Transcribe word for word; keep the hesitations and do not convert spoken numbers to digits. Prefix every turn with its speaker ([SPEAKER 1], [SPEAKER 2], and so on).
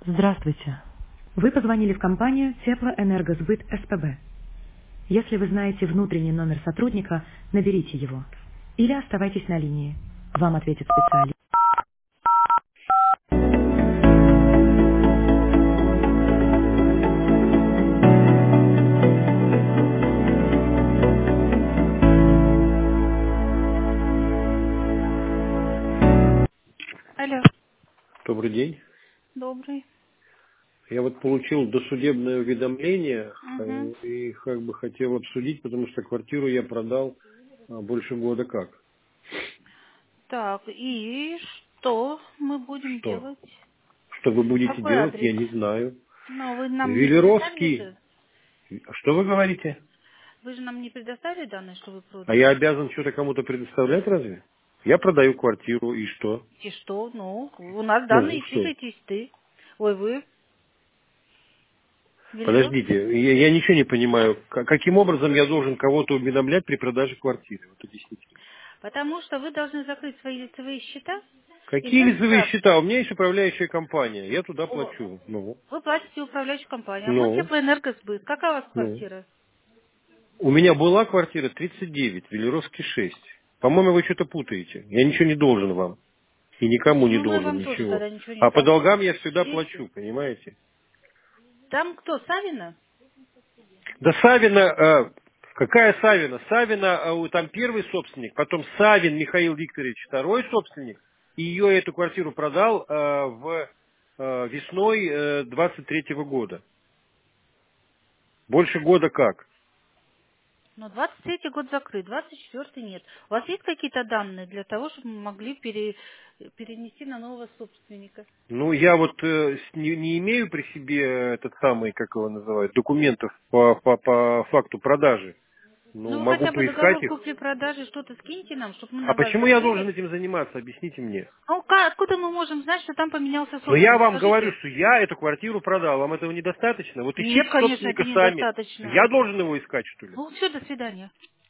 [SPEAKER 1] Здравствуйте. Вы позвонили в компанию Теплоэнергосбыт СПБ. Если вы знаете внутренний номер сотрудника, наберите его. Или оставайтесь на линии. Вам ответит специалист. Алло,
[SPEAKER 2] Добрый день.
[SPEAKER 1] добрый.
[SPEAKER 2] Я вот получил досудебное уведомление
[SPEAKER 1] Угу.
[SPEAKER 2] э, и как бы хотел обсудить, потому что квартиру я продал а, больше года как.
[SPEAKER 1] Так, и что мы будем
[SPEAKER 2] Что?
[SPEAKER 1] делать?
[SPEAKER 2] Что вы будете
[SPEAKER 1] Какой
[SPEAKER 2] делать,
[SPEAKER 1] адрес?
[SPEAKER 2] я не знаю.
[SPEAKER 1] Ну, вы нам не предоставили
[SPEAKER 2] Велеровский.
[SPEAKER 1] же?
[SPEAKER 2] Что вы говорите?
[SPEAKER 1] Вы же нам не предоставили данные, что вы
[SPEAKER 2] А я
[SPEAKER 1] продали?
[SPEAKER 2] обязан что-то кому-то предоставлять разве? Я продаю квартиру и что?
[SPEAKER 1] И что? Ну, у нас
[SPEAKER 2] Ну,
[SPEAKER 1] данные
[SPEAKER 2] что?
[SPEAKER 1] числитесь ты. Ой, вы,
[SPEAKER 2] Подождите,
[SPEAKER 1] Велеровский.
[SPEAKER 2] я, я ничего не понимаю. К- каким образом я должен кого-то уведомлять при продаже квартиры? Вот объясните.
[SPEAKER 1] Потому что вы должны закрыть свои лицевые счета и
[SPEAKER 2] Какие
[SPEAKER 1] дать
[SPEAKER 2] лицевые
[SPEAKER 1] справку.
[SPEAKER 2] счета? У меня есть управляющая компания. Я туда
[SPEAKER 1] О,
[SPEAKER 2] плачу. Ну,
[SPEAKER 1] вы платите управляющей компании, а мы
[SPEAKER 2] ну,
[SPEAKER 1] теплоэнергосбыт. Какая у вас
[SPEAKER 2] ну.
[SPEAKER 1] квартира?
[SPEAKER 2] У меня была квартира тридцать девять, Велеровский шесть. По-моему, вы что-то путаете. Я ничего не должен вам. И никому не
[SPEAKER 1] Ну, мы
[SPEAKER 2] должен
[SPEAKER 1] вам тоже
[SPEAKER 2] ничего.
[SPEAKER 1] тогда ничего не
[SPEAKER 2] А по
[SPEAKER 1] должны.
[SPEAKER 2] долгам я всегда
[SPEAKER 1] Видите?
[SPEAKER 2] плачу, понимаете?
[SPEAKER 1] Там кто, Савина?
[SPEAKER 2] Да Савина, э, какая Савина? Савина, э, у- там первый собственник, потом Савин Михаил Викторович, второй собственник. И ее эту квартиру продал э, в э, весной э, двадцать третьего года. Больше года как?
[SPEAKER 1] Ну, двадцать третий год закрыт, двадцать четвёртый нет. У вас есть какие-то данные для того, чтобы мы могли пере- перенести на нового собственника?
[SPEAKER 2] Ну, я вот э, с- не, не имею при себе этот самый, как его называют, документов по, по, по факту продажи. Ну,
[SPEAKER 1] Ну, вы
[SPEAKER 2] могу
[SPEAKER 1] хотя бы
[SPEAKER 2] поискать
[SPEAKER 1] договор
[SPEAKER 2] их.
[SPEAKER 1] купли-продажи что-то скиньте нам, чтобы мы
[SPEAKER 2] А
[SPEAKER 1] на вас
[SPEAKER 2] почему я должен
[SPEAKER 1] закрыли.
[SPEAKER 2] этим заниматься? Объясните мне.
[SPEAKER 1] Ну, ка- откуда мы можем знать, что там поменялся
[SPEAKER 2] Но я
[SPEAKER 1] собственник?
[SPEAKER 2] вам говорю,
[SPEAKER 1] Скажите.
[SPEAKER 2] что я эту квартиру продал. Вам этого недостаточно? Вот
[SPEAKER 1] Нет,
[SPEAKER 2] ищите
[SPEAKER 1] конечно, это
[SPEAKER 2] собственника сами.
[SPEAKER 1] недостаточно.
[SPEAKER 2] Я должен его искать, что ли?
[SPEAKER 1] Ну, все, до свидания.